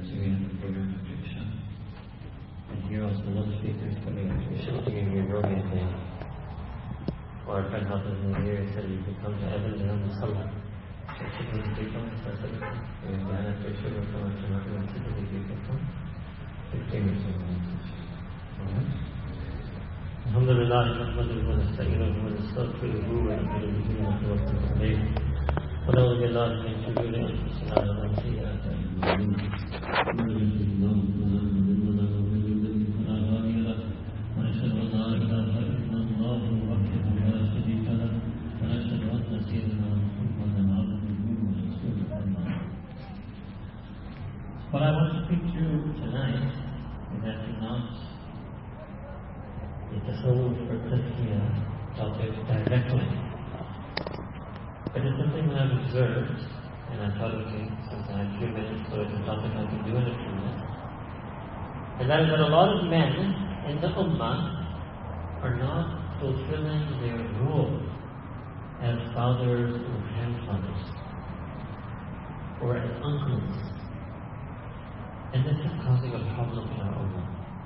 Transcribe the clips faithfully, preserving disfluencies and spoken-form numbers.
we have the program of Diksha. And here also the love speakers coming up. We should give you your name. Or our friend Hafiz in the area said you could come to Evan and on the Salah. So should we take on this Salah? And then after should we come to Nabi and sit with you can come? fifteen or so minutes. Alright? Alhamdulillah, نحمده ونستعينه ونستغفره ونؤمن به ونتوكل عليه ونعوذ بالله من شرور أنفسنا ومن سيئات أعمالنا من يهده الله فلا مضل له ومن يضلل فلا هادي له ونشهد أن لا إله إلا الله وحده لا شريك له ونشهد أن سيدنا محمدا عبده ورسوله أما بعد. What I want to speak to you tonight is actually not the tasawwuf or tazkiyah topic directly. But it's something that I've observed, and I thought, okay, since I have a few minutes, so it's a topic I can do in a few minutes. And that is that a lot of men in the Ummah are not fulfilling their role as fathers or grandfathers, or as uncles. And this is causing a problem in our Ummah.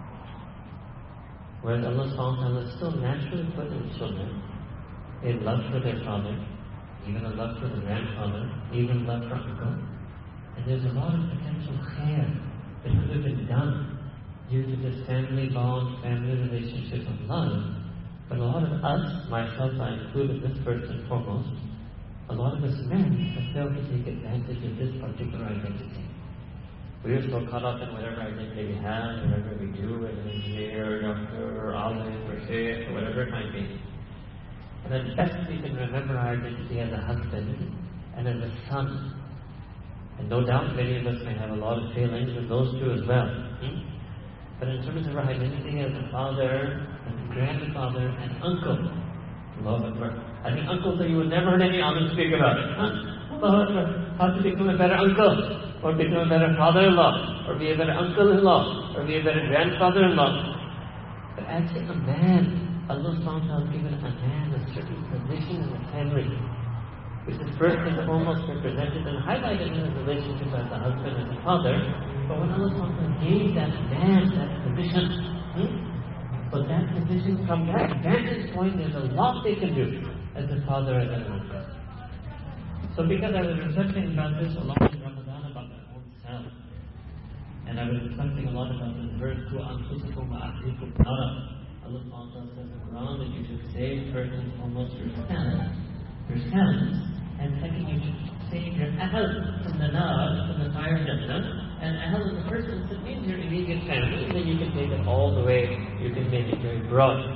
Whereas Allah subhanahu wa ta'ala still naturally put in children a love for their father, even a love for the grandfather, even love for uncle. And there's a lot of potential khair that could have been done due to this family bond, family relationship of love. But a lot of us, myself I included this first and foremost, a lot of us men have failed to take advantage of this particular identity. We are so caught up in whatever identity we have, whatever we do, as an engineer, doctor, or alim, or sheikh, or whatever it might be. And at best we can remember our identity as a husband and as a son. And no doubt many of us may have a lot of failings with those two as well. Hmm? But in terms of our identity as a father, and a grandfather, and uncle, Allahu Akbar. I think uncles that you would never heard any alim speak about. Huh? Allahu Akbar. How to become a better uncle, or become a better father-in-law, or be a better uncle-in-law, or be a better grandfather-in-law. But actually a man, Allah subhanahu wa ta'ala has given a man a certain position in the family, which is first and foremost represented and highlighted in his relationship as a husband and a father. But when Allah subhanahu wa ta'ala gave that man that position, hmm? but that position from that vantage point, there's a lot they can do as a father and an uncle. So because I was reflecting about this along with Ramadan about my own self, and I was reflecting a lot about this verse, to anfusikum wa ahlikum nara. Allah subhanahu wa ta'ala says in the Quran that you should save first and foremost yourself, yourselves, and second you should save your ahl from the nar, from the fire jannah. And ahl is the person that means your immediate family, and then you can take it all the way, you can make it very broad.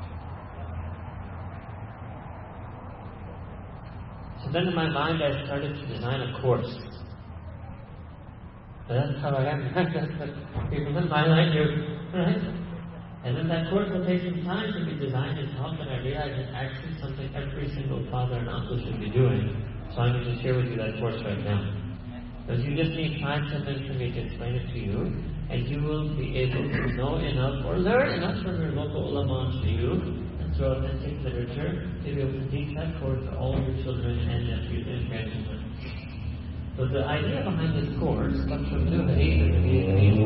So then in my mind I started to design a course. So that's how I am. That's what people in my line do. Right? And then that course will take some time to be designed and taught, and I realized it's actually something every single father and uncle should be doing. So I'm going to share with you that course right now. Because you just need five, ten minutes for me to explain it to you, and you will be able to know enough or learn enough from your local ulama to you, through authentic literature, to be able to teach that course to all your children and nephews and grandchildren. So the idea behind this course comes from two hadith of the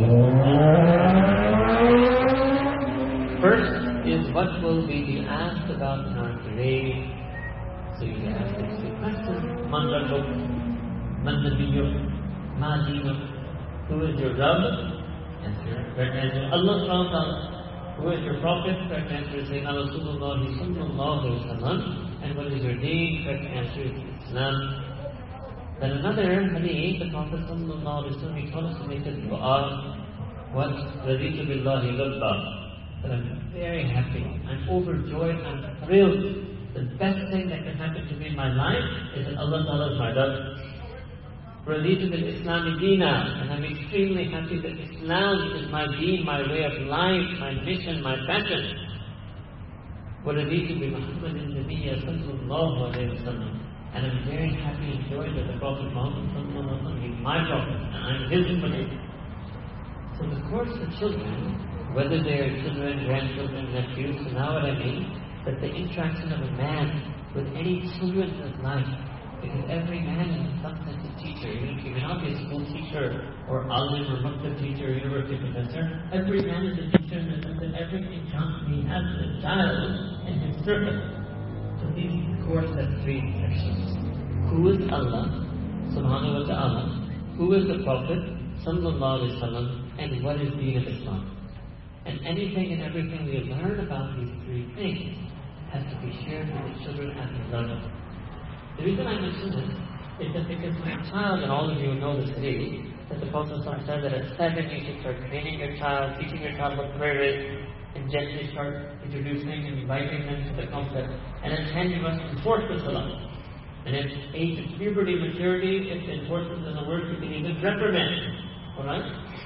First is what will we be asked about in our grave. So you can ask these two questions. Man Rabbuk, Man Nabiyyuk, Ma Dinuk. Who is your Rabb? Answer. Correct answer. Allah subhanahu wa ta'ala. Who is your prophet? Correct answer is Sayyidina Rasulullah sallallahu alayhi wa sallam. And what is your deen? Correct answer is Islam. Then another hadith, the Prophet sallallahu alayhi wa sallam, he taught us to make a dua. What? Raditu billahi rabba. That I'm very happy, I'm overjoyed, I'm thrilled. The best thing that can happen to me in my life is that Allah Ta'ala is my Rabb. Raditu bil Islami Deena, and I'm extremely happy that Islam is my deen, my way of life, my mission, my passion. Raditu bi Muhammadin Nabiyya sallallahu alayhi wa sallam, and I'm very happy and joyed that the Prophet Muhammad sallallahu alayhi wa sallam is my Prophet, and I'm his ummah. So the course for children, whether they are children, grandchildren, nephews, so now what I mean, that the interaction of a man with any children in his life Because every man is in some sense a teacher. Even if you may not be a school teacher or alim or maktab teacher or university professor, every man is a teacher in the sense that everything counts. He has a child in his circle. So these course has three sections. Who is Allah, subhanahu wa ta'ala? Who is the Prophet, sallallahu alayhi wa sallam? And what is deen of Islam? And anything and everything we learn about these three things has to be shared with the children at the level. The reason I mention this is that because my child, and all of you know this today, that the Prophet said that at seven you should start training your child, teaching your child what prayer is, and gently start introducing and inviting them to the concept. And at ten you must enforce the salah. And at age of puberty, maturity, if the enforcement doesn't work, you can even reprimand. Alright?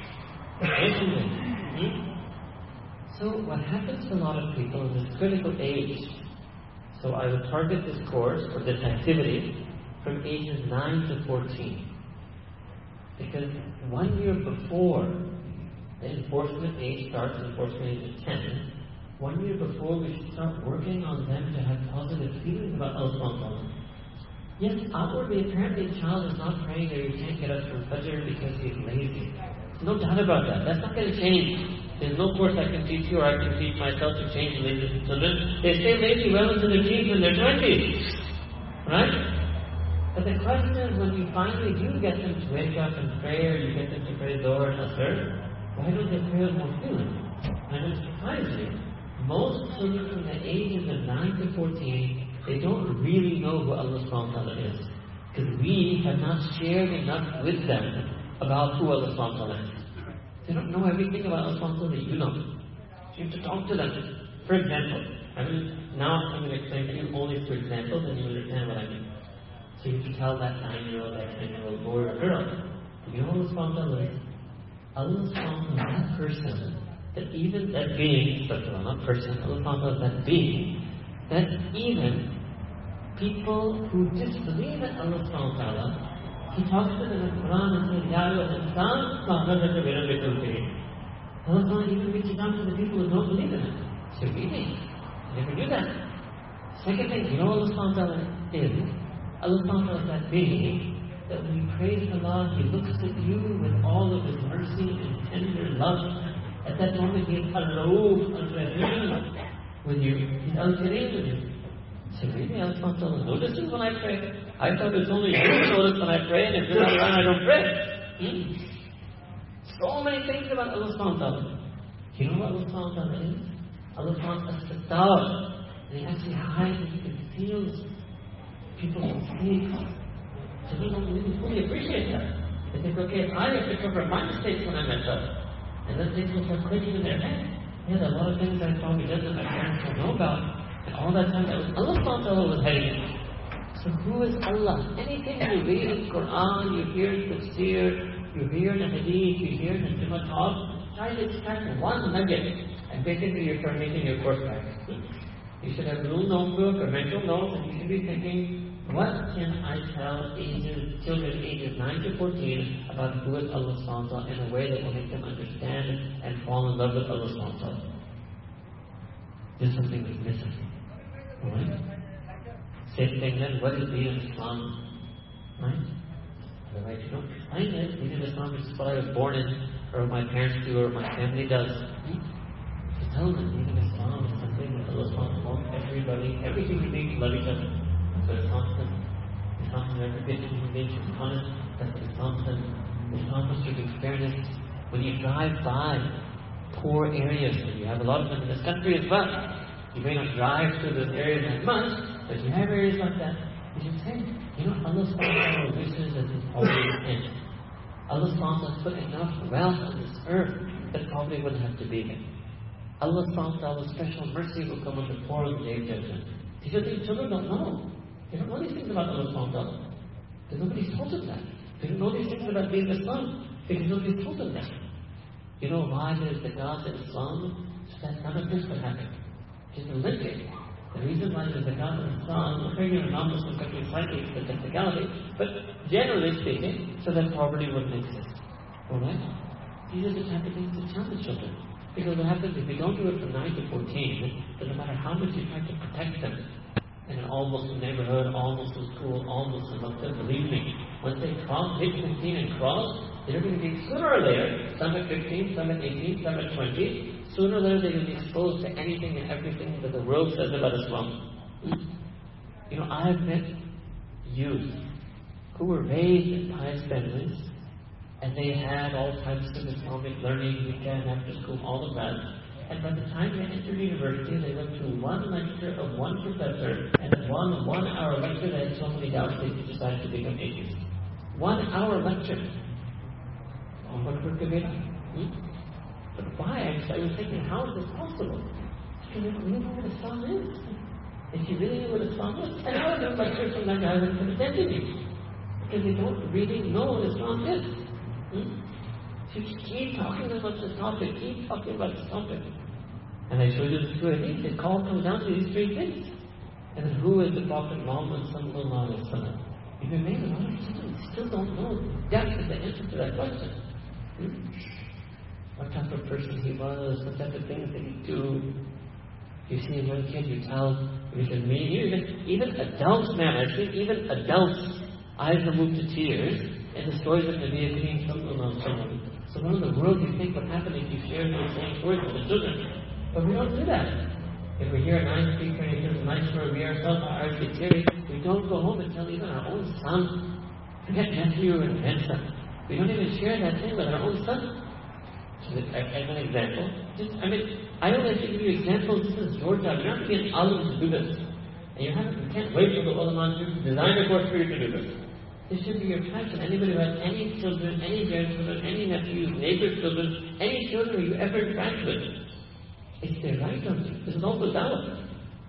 hmm? So what happens to a lot of people in this critical age, so I would target this course or this activity from ages nine to fourteen. Because one year before the enforcement age starts, enforcement age is ten, one year before we should start working on them to have positive feelings about Allah subhanahu wa ta'ala. Yes, outwardly, apparently the child is not praying or he can't get up from Fajr because he's lazy. No doubt about that. That's not going to change. There's no course I can teach you or I can teach myself to change lazy children. They stay lazy well into their teens and their twenties. Right? But the question is, when you finally do get them to wake up and pray, or you get them to pray Zohar and Asr, why don't they pray with more feeling? And it's surprising. Most children from the ages of nine to fourteen, they don't really know who Allah subhanahu wa ta'ala is. Because we have not shared enough with them about who Allah subhanahu wa ta'ala is. They don't know everything about Allah subhanahu wa ta'ala that you know. You have to talk to them. For example, I mean, now I'm going to explain to you only for examples and you understand what I mean. So you have to tell that nine-year-old, that ten-year-old boy or girl, you know Allah subhanahu wa ta'ala is? Allah subhanahu wa ta'ala is that person, that even that being, but not person, Allah subhanahu wa ta'ala is that being, that even people who disbelieve in Allah subhanahu wa ta'ala, He talks to them in the Quran and says, Ya ayyuhal insan, ma ghadaka bi rabbikal kareem. Allah subhanahu wa ta'ala even reaches out to the people who don't believe in Him. So reading, I never knew that. Second thing, you know what Allah subhanahu wa ta'ala is? Allah subhanahu wa ta'ala is that being that when you praise Allah, He looks at you with all of His mercy and tender love. At that moment, He is al-Rauf, al-Rahim with you. He's al-Kareem with you. So really, Allah subhanahu wa ta'ala notices when I pray. I thought it's only you who notice when I pray, and if you're not around, I don't pray. Hmm? So many things about Allah subhanahu wa ta'ala. You know what Allah subhanahu wa ta'ala is? Allah subhanahu wa ta'ala is Sattar. And He actually hides and He conceals people's mistakes. So we don't really fully appreciate that. They think, okay, I have to cover my mistakes when I mess up. And then things will start clicking in their head. Yeah, there are a lot of things I probably did that my parents don't know about. And all that time, that was Allah subhanahu wa ta'ala was hiding it. So who is Allah? Anything you read in Quran, you hear in Tafsir, you hear in Hadith, you hear in Jummah talk, try to extract one nugget, and basically you start making your course back. You should have a little notebook or mental notes, and you should be thinking, what can I tell ages, children ages nine to fourteen about who is Allah subhanahu wa ta'ala in a way that will make them understand and fall in love with Allah subhanahu wa ta'ala? There's something that's missing. Alright? Same thing then, what is Deen of Islam? Right? Otherwise you don't find it. Deen of Islam is what I was born in, or what my parents do, or my family does. Right? So tell them, Deen of Islam is something that Allah subhanahu wa ta'ala wants everybody, every human being to love each other. That's what Islam says. Islam says every human being should be honest. That's what Islam says. Islam wants you to experience when you drive by poor areas, and you have a lot of them in this country as well. You may not drive through those areas as much, but you have areas like that. You should say, you know, Allah subhanahu wa ta'ala wishes that His always ends. Allah subhanahu wa ta'ala put enough wealth on this earth that probably wouldn't have to be here. Allah subhanahu wa ta'ala's special mercy will come on the poor on the day of judgment. These are things children don't know. They don't know these things about Allah subhanahu wa ta'ala. Because nobody's told them that. They don't know these things about being Islam. Because nobody's told them that. You know why there's the God in Islam? So that none of this would happen. Just a little bit. The reason why there's a God in Islam, I'm afraid you're a non-Muslim country slightly the technicality, but generally speaking, so that poverty wouldn't exist. Alright? These are the type of things to tell the children. Because what happens if we don't do it from nine to fourteen, then no matter how much you try to protect them, in an all Muslim neighborhood, all Muslim school, all Muslim Muslim, believe me, once they cross, hit fifteen and cross, they're going to be, sooner or later, some at fifteen, some at eighteen, some at twenty, sooner or later they're going to be exposed to anything and everything that the world says about Islam. You know, I've met youth who were raised in pious families, and they had all types of Islamic learning, weekend, after school, all of that. And by the time they entered university, they went through one lecture of one professor, and one one-hour lecture they had so many doubts they decided to become atheists. One hour lecture. Oh, what could be done? Hmm? But why? I was thinking, how is this possible? Because if you know what Islam is, if you really knew what Islam is, ten hours of lecture from that guy would have attended you. Because they don't really know what Islam is. Hmm? So you keep talking about this topic, keep talking about this topic. And I showed you the two hadiths. It all comes down to these three things. And then who is the Prophet Muhammad sallallahu alaihi wasallam? If you made a lot of students, still don't know the depth of the answer to that question. Hmm? What type of person he was, what type of things did he do? You see a young kid, you tell, you can meet, even, even adults, man, I've seen even adults' eyes are moved to tears in the stories of Nabi Kareem sallallahu alaihi wasallam. So around the world you think what happened if you share those same stories with the children. But we don't do that. If we hear a nice speaker and he gives a nice story, we ourselves are actually teary, we don't go home and tell even our own son, forget nephew and grandson. We don't even share that thing with our own son. So as an example, just, I mean, I only have to give you examples. This is your job. You don't have to be an alim to do this. And you, have, you can't wait for the ulama to design a course for you to do this. This should be your passion. Anybody who has any children, any grandchildren, any nephews, neighbors' children, any children you ever interact with, it's their right on you. This is also dawah.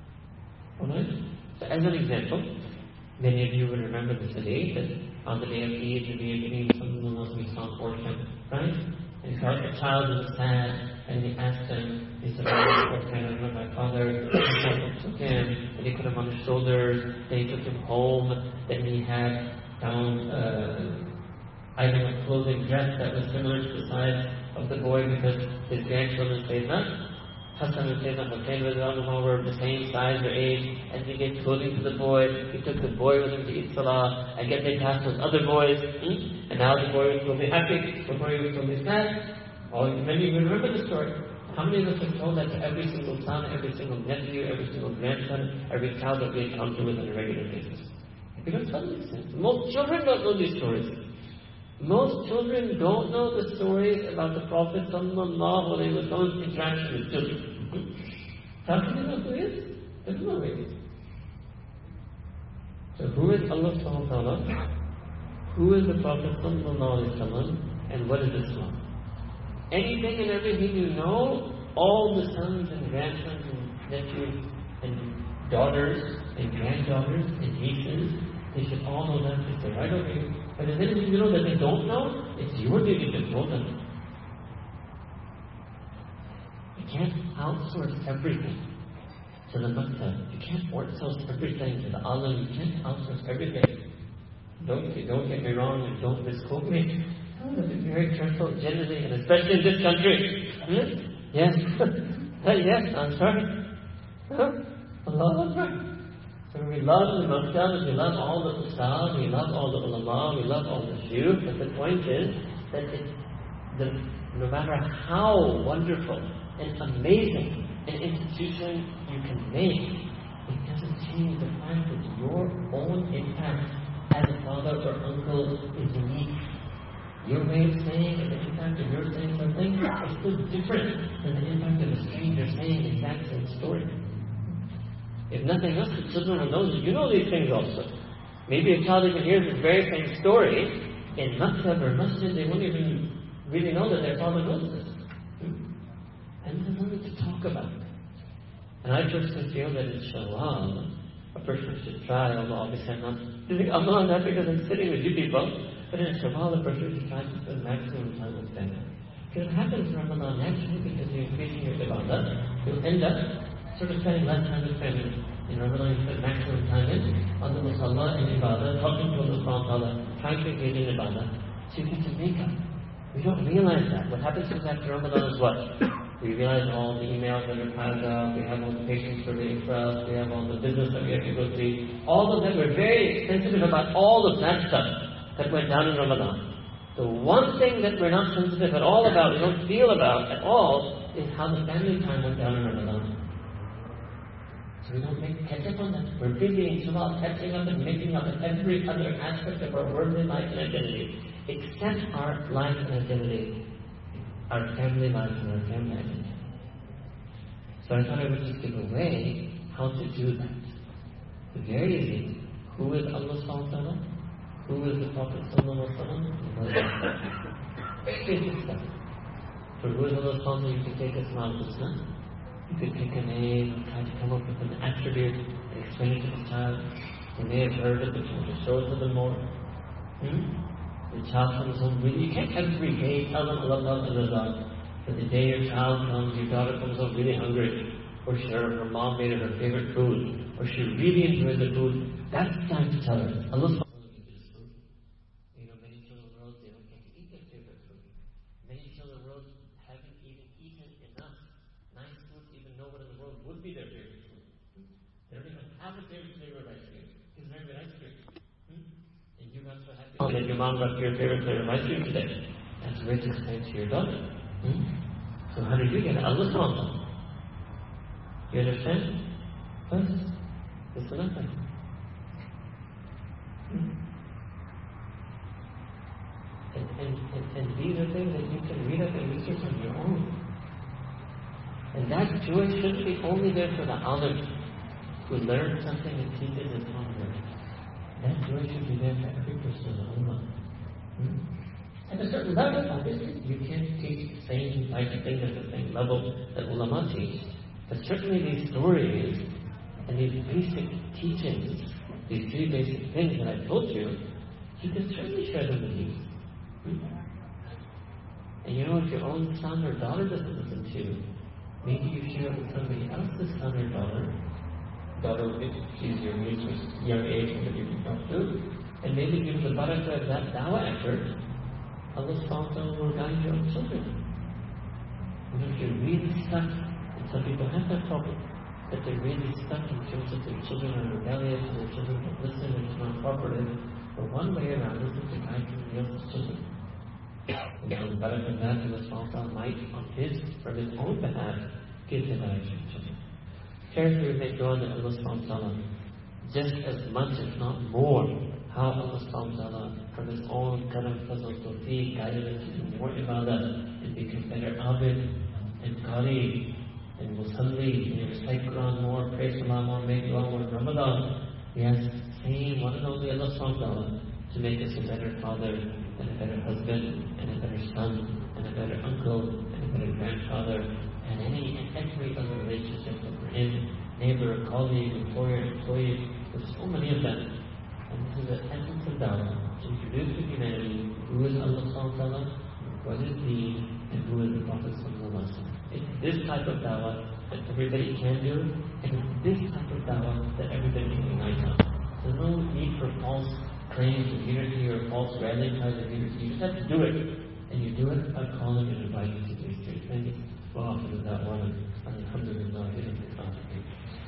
Alright? So as an example, many of you will remember this today, that on the day of Eid, the day of Eid, someone else we saw portion, right? And he felt the child was sad, and he asked him, he said, what can I remember my father? He took him, and he put him on his shoulders, then he took him home, then he had found uh, item of clothing, dress that was similar to the size of the boy because his grandchildren said that. Hassan and Sayyidina Hussain were the same size or age, and he gave clothing to the boy. He took the boy with him to eat salah, and get they passed those other boys, hmm? And now the boy was totally happy, before he was totally sad. All many of you remember the story. How many of us have told that to every single son, every single nephew, every single grandson, every child that we encounter with on a regular basis? We don't tell these things. Most children don't know these stories. Most children don't know the stories about the Prophet sallallahu alaihi wasallam's interaction with children. How can they know who he is? They don't know who he is. So who is Allah subhanahu wa ta'ala? Who is the Prophet sallallahu alaihi wasallam? And what is Islam? Anything and everything you know, all the sons and grandsons and nephews and daughters and granddaughters and nieces, they should all know that. It's the right of you. But if anything you know that they don't know, it's your duty to tell them. You can't outsource everything to the maktab. You can't outsource everything to the alim. You can't outsource everything. Don't, don't get me wrong and don't misquote me. I want to be very careful generally, and especially in this country. Hmm? Yes. Yes, I'm sorry. Huh? Allah Akbar. So we love the maktab, we love all the ustad, we love all the ulama, we love all the shuyukh, but the point is that it, the, no matter how wonderful and amazing an institution you can make, it doesn't change the fact that your own impact as a father or uncle is unique. Your way of saying and the impact of your saying something is still different than the impact of a stranger saying the exact same story. If nothing else, the children will know that you know these things also. Maybe a child even hears the very same story in maktab or masjid, they won't even really know that their father knows this. And there's nothing to talk about. And I personally feel that in Shawwal, a person should try, although obviously I'm not doing Amal not because I'm sitting with you people, but in Shawwal, a person should try to spend maximum time with family. Because it happens in Ramadan naturally because you're increasing your ibadah, you'll end up sort of spending less time with family. In Ramadan, you spend maximum time in on the musalla and ibadah, talking to Allah subhanahu wa ta'ala, trying to engage in ibadah, so you get to make up. We don't realize that. What happens is after Ramadan is what? We realize all the emails that are piled up, we have all the patients for the trust, we have all the business that we have to go see. All of that, we're very sensitive about all of that stuff that went down in Ramadan. The one thing that we're not sensitive at all about, we don't feel about at all, is how the family time went down in Ramadan. So we don't make catch up on that. We're busy in Salah, catching up and making up in every other aspect of our worldly life and identity, except our life and identity, our family life and our family identity. So I thought I would just give away how to do that. It's very easy. Who is Allah subhanahu wa ta'ala? Who is the Prophet sallallahu alaihi wasallam? Very basic stuff. For who is Allah subhanahu wa ta'ala, you can take Asma'ul Husna. You could pick a name and try to come up with an attribute and explain it to the child. They may have heard it, but you want to show it to them more. Hmm? The child comes home really, you can't every day tell them Allah, Allah, Allah. But the day your child comes, your daughter comes home really hungry, or she, her, her mom made her her favorite food, or she really enjoyed the food, that's the time to tell her. Allah subhanahu wa ta'ala gives us food. You know, many children in the world, they don't get to eat their favorite food. Many children in the world haven't even eaten enough nice food to even know what in the world would be their favorite food. They don't even have a favorite flavor of ice cream. It's very good ice cream. Hmm? And you got so happy oh, that your mom got your favorite flavor of ice cream today. That's a way to explain to your daughter. Hmm? So how did you get it? Allah subhanahu wa ta'ala. You understand? First, it's nothing. Hmm? And, and, and, and these are things that you can read up and research on your own. And that joy shouldn't be only there for the alim who learned something and teach it as hunger. That joy should be there for every person in the ummah. Hmm? At a certain level, obviously, you can't teach the same type of thing at the same level that ulama teach. But certainly these stories and these basic teachings, these three basic things that I told you, you can certainly share them with you. Hmm? And you know, if your own son or daughter doesn't listen to you, maybe you share it with somebody else's son or daughter. Daughter, if she's your age, young age, that you can talk to. And maybe give the barakah of that dawah effort, Allah subhanahu wa ta'ala will guide your own children. You know, if you're really stuck, and some people have that problem, that they're really stuck in terms of their children are rebellious, and their children don't listen, and it's not cooperative, but one way around is to guide somebody else's children. And the barakah of that, Allah subhanahu wa ta'ala might, on his, from his own behalf, give hidayah to your children. Carefully make dua that Allah subhanahu wa ta'ala, just as much, if not more, how Allah subhanahu wa ta'ala, from his own karam, fazl, tawfiq, guided us to do more ibadah, and become better abid, and qari, and musalli, and recite Quran more, pray salah more, make dua more in Ramadan. He has the same one and only Allah subhanahu wa ta'ala to make us a better father, and a better husband, and a better son, and a better uncle, and a better grandfather, and any and every other relationship that we're in, neighbor, colleague, employer, employee, there's so many of them. And this is the essence of dawah, to introduce to humanity who is Allah subhanahu wa ta'ala, what is Deen, and who is the Prophet sallallahu alaihi wasallam. It's this type of dawah that everybody can do, and it's this type of dawah that everybody can unite on. There's no need for false claims of unity or false rallying cries of unity. You just have to do it. And you do it by calling and inviting to these three things. وآخر دعوانا أن الحمد لله رب العالمين.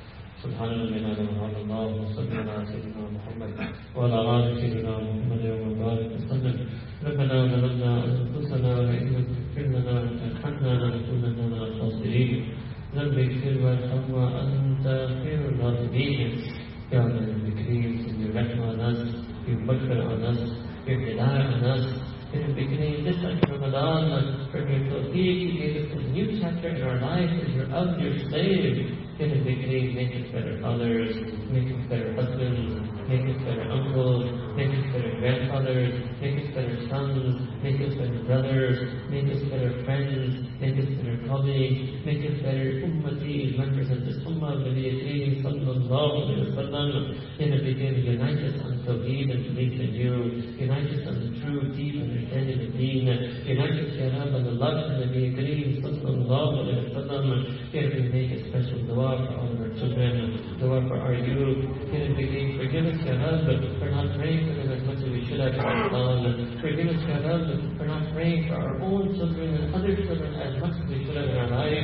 سبحان الله وعلى الله وصلى على سيدنا محمد وعلى آل سيدنا محمد وبارك وسلم. ربنا ظلمنا أنفسنا وإن لم تغفر لنا وترحمنا لنكونن من الخاسرين. رب اغفر وارحم وأنت خير الراحمين. يا رب الكريم سيدي الرحمة on us, your maghfirah on us, your hidayah on us. In the beginning, this time of Ramadan, from your tawfiq, you gave us a new chapter in our life as your of your slave. In the beginning, make us better fathers, make us better husbands, make us better uncles, make us better grandfathers, make us better sons, make us better brothers, make us better friends, make us better colleagues, make us better ummati, members of this ummah of Nabi Kareem sallallahu alayhi wa sallam. In the beginning, unite us on tawheed and belief in you, unite us on the true, deep understanding of deen, unite us, Ya Rab, on the love of Nabi Kareem sallallahu alayhi wa sallam. Here we make a special dua for all of our children, dua for our youth. In the beginning, forgive us, Ya Rab, for not praying for them as much as we should have in Ramadan. Forgive us, Ya Rab, for not praying for our own children and other children as much as we should have in our lives.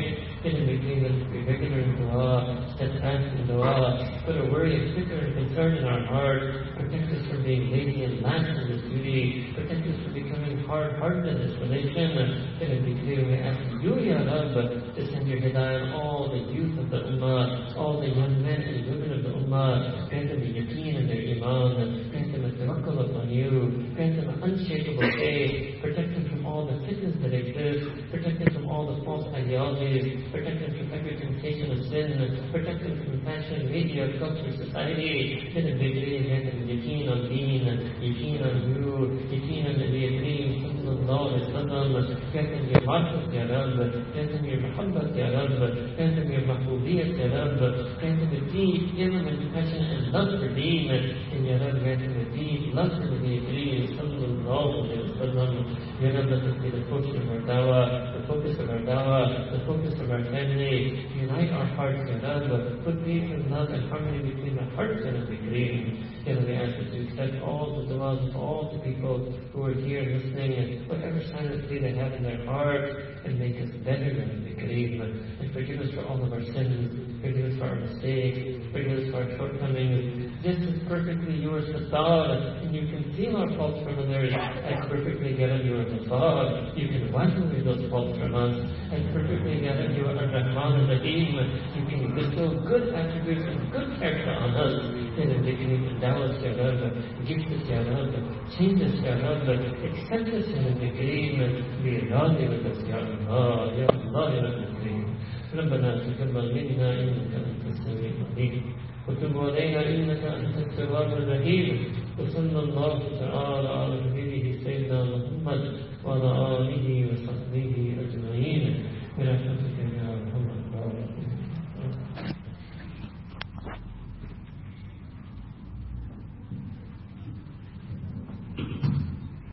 Get in between us to be regular in dua, steadfast in dua. Put a worry and flicker and concern in our heart. Protect us from being lazy and lax in this duty. Protect us from becoming hard-hearted in this relation. Get in between. We ask you, Ya Rabb, to send your hidayah on all the youth of the Ummah, all the young men and women of the Ummah. Grant them the yaqeen and their iman. Grant them a tawakkul upon you. Grant them an unshakable faith. Protect them from all the fitness that exist. Protect them from all the false ideologies. Protect them from every temptation of sin. Protect them from fashion, media, culture, society. Let them be grant them yaqeen on deen, yaqeen on you, yaqeen on the Nabi sallallahu alaihi wasallam. Grant them your marfat, Ya Rabb. Grant them your muhabbat, Ya Rabb. Grant them your mahbubiyat, Ya Rabb. Grant them a deep, ilm and passion and love for deen. And Ya Rabb, grant them a deep love for the Nabi sallallahu alaihi wasallam. Ya Rabb, let us be the focus of our dawah, the focus of our dawah, the focus of our family. Unite our hearts, Ya Rabb. Put peace and love and harmony between the hearts and the Kareem. Ya Rabbi, we ask that you accept all the du'as of all the people who are here listening, and whatever silence they have in their heart, and make us better than the Kareem. And forgive us for all of our sins, forgive us for our mistakes, forgive us for our shortcomings. This is perfectly yours, Fasad, and you can feel our faults from others as perfectly Garam, you are Fasad. You can wipe away those faults from us, and perfectly Garam, you are Ar-Rahman Ar-Rahim. You can bestow good attributes and good character on us. In the beginning, endow us, Ya Rabb, give us, Ya Rabb, change us, Ya Rabb, accept us in the beginning, be radhi with us, Ya Allah, Ya Allah, Ya Rabbi. ربنا تقبل منا إنك أنت السميع العليم وتب علينا إنك أنت التواب الرحيم وصلى الله تعالى على نبينا